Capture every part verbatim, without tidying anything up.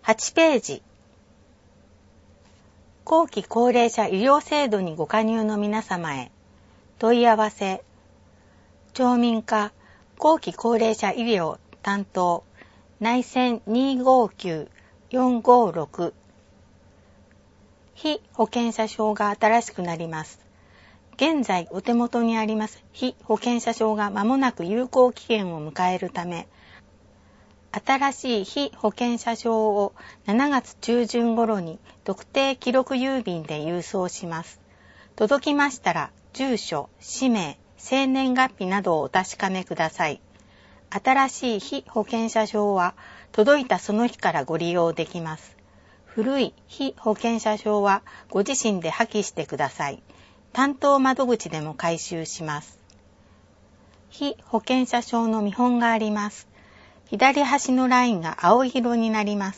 はちページ。後期高齢者医療制度にご加入の皆様へ問い合わせ。町民課後期高齢者医療担当内線 にーごーきゅうよんごーろく。被保険者証が新しくなります。現在お手元にあります被保険者証が間もなく有効期限を迎えるため、新しい被保険者証をしちがつちゅうじゅん頃に特定記録郵便で郵送します。届きましたら、住所、氏名、生年月日などをお確かめください。新しい被保険者証は届いたその日からご利用できます。古い被保険者証はご自身で破棄してください。担当窓口でも回収します。被保険者証の見本があります。左端のラインが青色になります。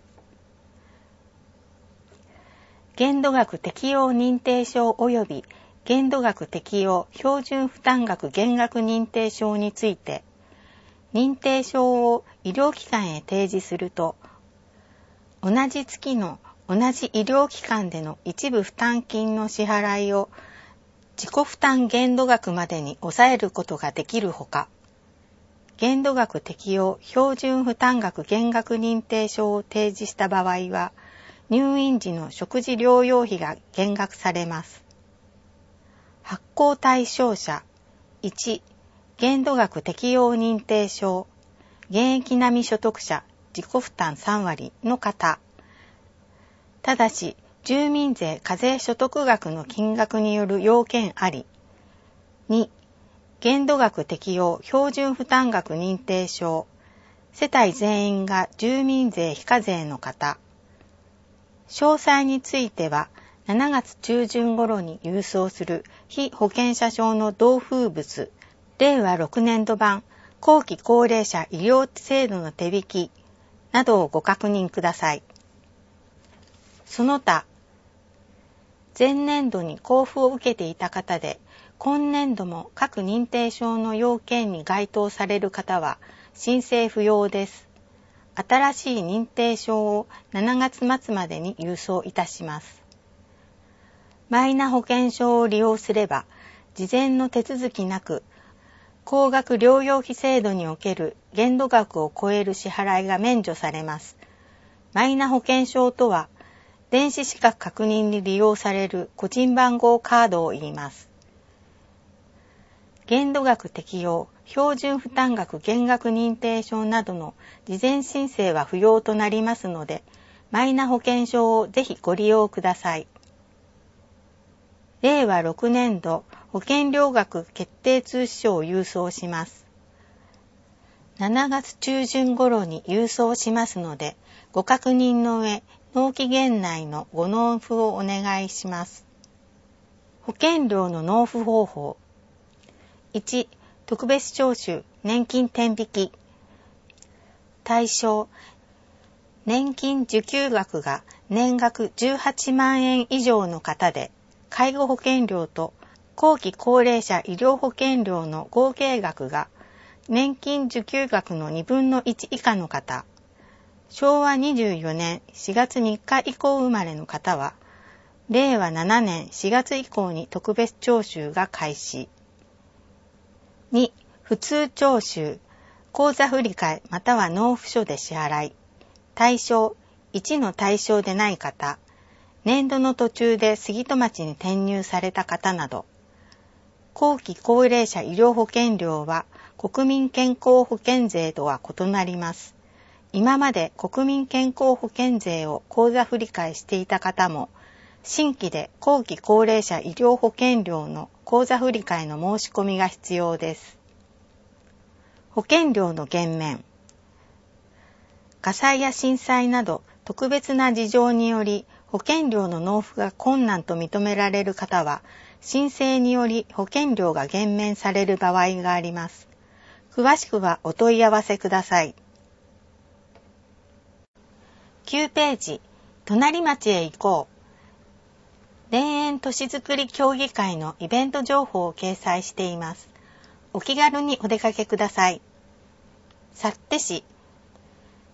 限度額適用認定証及び限度額適用標準負担額減額認定証について、認定証を医療機関へ提示すると、同じ月の同じ医療機関での一部負担金の支払いを自己負担限度額までに抑えることができるほか、限度額適用標準負担額減額認定証を提示した場合は、入院時の食事療養費が減額されます。発行対象者いち、限度額適用認定証、現役並み所得者自己負担さん割の方。ただし、住民税課税所得額の金額による要件あり。に、限度額適用標準負担額認定証、世帯全員が住民税非課税の方。詳細については、しちがつちゅうじゅん頃に郵送する被保険者証の同封物、れいわろくねんど版後期高齢者医療制度の手引きなどをご確認ください。その他、前年度に交付を受けていた方で、今年度も各認定証の要件に該当される方は申請不要です。新しい認定証をしちがつ末までに郵送いたします。マイナ保険証を利用すれば、事前の手続きなく、高額療養費制度における限度額を超える支払いが免除されます。マイナ保険証とは、電子資格確認に利用される個人番号カードを言います。限度額適用、標準負担額減額認定証などの事前申請は不要となりますので、マイナ保険証をぜひご利用ください。れいわろくねんど保険料額決定通知書を郵送します。しちがつちゅうじゅん頃に郵送しますので、ご確認の上、納期限内のご納付をお願いします。保険料の納付方法。いち、特別徴収、年金天引き。対象、年金受給額が年額じゅうはちまんえん以上の方で、介護保険料と後期高齢者医療保険料の合計額が年金受給額のにぶんのいち以下の方、しょうわにじゅうよねんしがつみっか以降生まれの方は、れいわななねんしがつ以降に特別徴収が開始。に、普通徴収、口座振替または納付書で支払い。対象、いちの対象でない方、年度の途中で杉戸町に転入された方など。後期高齢者医療保険料は国民健康保険税とは異なります。今まで国民健康保険税を口座振替していた方も、新規で後期高齢者医療保険料の口座振替の申し込みが必要です。保険料の減免。火災や震災など特別な事情により保険料の納付が困難と認められる方は、申請により保険料が減免される場合があります。詳しくはお問い合わせください。きゅうページ、隣町へ行こう。田園都市づくり協議会のイベント情報を掲載しています。お気軽にお出かけください。幸手市、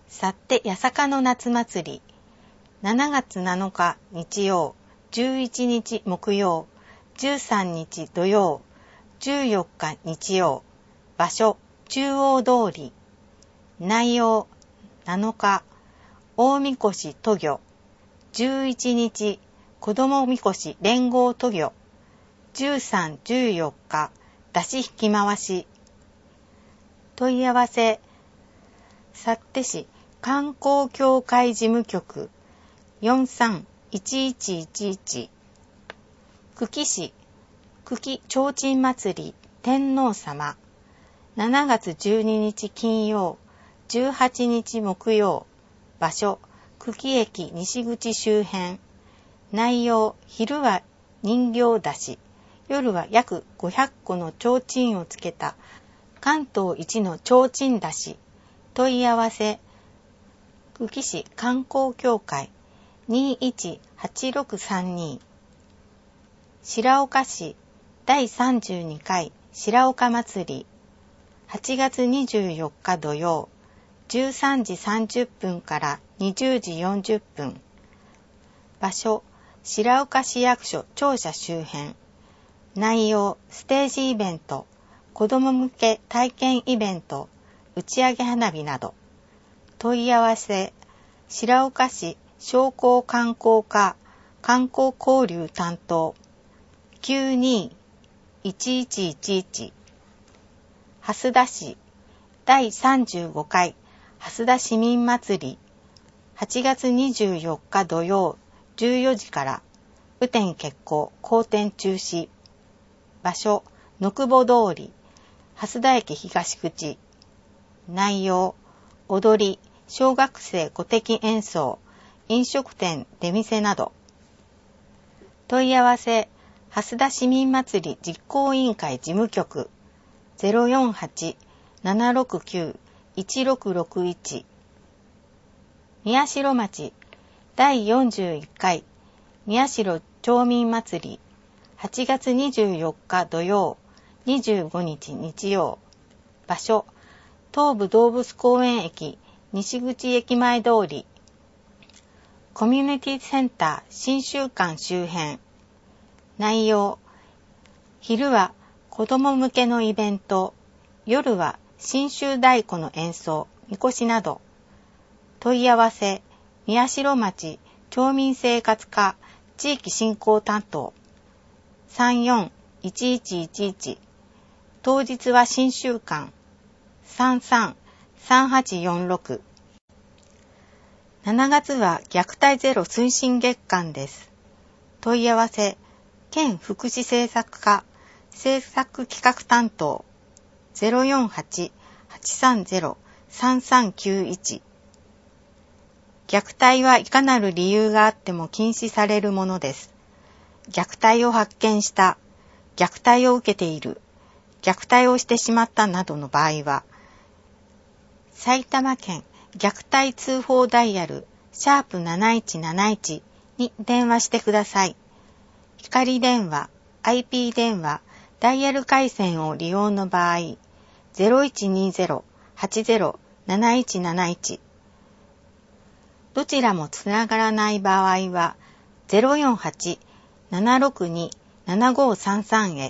去って八坂の夏祭り。しちがつなのか日曜、じゅういちにち木曜、じゅうさんにち土曜、じゅうよっか日曜。場所、中央通り。内容、なのか、大みこし渡御。じゅういちにち、子どもみこし連合渡御。じゅうさん、じゅうよっか、出し引き回し。問い合わせ、幸手市観光協会事務局 よんさんいちいちいちいち。久喜市久喜提灯祭り天皇様。しちがつじゅうににち金曜、じゅうはちにち木曜。場所、久喜駅西口周辺。内容、昼は人形出し、夜は約ごひゃっこの提灯をつけた関東一の提灯出し。問い合わせ、久喜市観光協会 にいちはちろくさんに。白岡市だいさんじゅうにかい白岡祭り。はちがつにじゅうよっか土曜、じゅうさんじさんじゅっぷんからにじゅうじよんじゅっぷん。場所、白岡市役所庁舎周辺。内容、ステージイベント、子ども向け体験イベント、打ち上げ花火など。問い合わせ、白岡市商工観光課観光交流担当 きゅうにいちいちいちいち。蓮田市だいさんじゅうごかい蓮田市民祭り。はちがつにじゅうよっか土曜じゅうよじから雨天決行、後天中止。場所、野久保通り蓮田駅東口。内容、踊り、小学生鼓笛演奏、飲食店、出店など。問い合わせ、蓮田市民祭り実行委員会事務局 ゼロよんはち ななろくきゅう いちろくろくいち。宮代町だいよんじゅういっかい宮代町民祭り。はちがつにじゅうよっか土曜、にじゅうごにち日曜。場所、東武動物公園駅西口駅前通り。コミュニティセンター新習館周辺。内容、昼は子ども向けのイベント、夜は信州太鼓の演奏、みこしなど。問い合わせ、宮代町町民生活課地域振興担当 さんよんいちいちいちいち。当日は新習館 さんさんさんはちよんろく。しちがつは虐待ゼロ推進月間です。問い合わせ、県福祉政策課政策企画担当 ゼロよんはち はちさんゼロ さんさんきゅういち。虐待はいかなる理由があっても禁止されるものです。虐待を発見した、虐待を受けている、虐待をしてしまったなどの場合は、埼玉県虐待通報ダイヤルシャープなないちなないちに電話してください。光電話、アイピー 電話、ダイヤル回線を利用の場合、ゼロいちにゼロ はちゼロ なないちなないち。どちらもつながらない場合は、ゼロよんはち ななろくに ななごさんさん へ。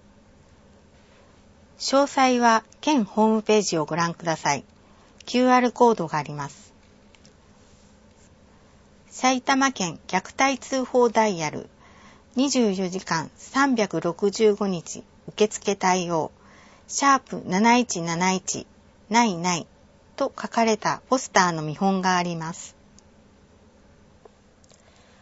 詳細は県ホームページをご覧ください。キューアール コードがあります。埼玉県虐待通報ダイヤルにじゅうよじかんさんびゃくろくじゅうごにち受付対応シャープなないちなないちないないと書かれたポスターの見本があります。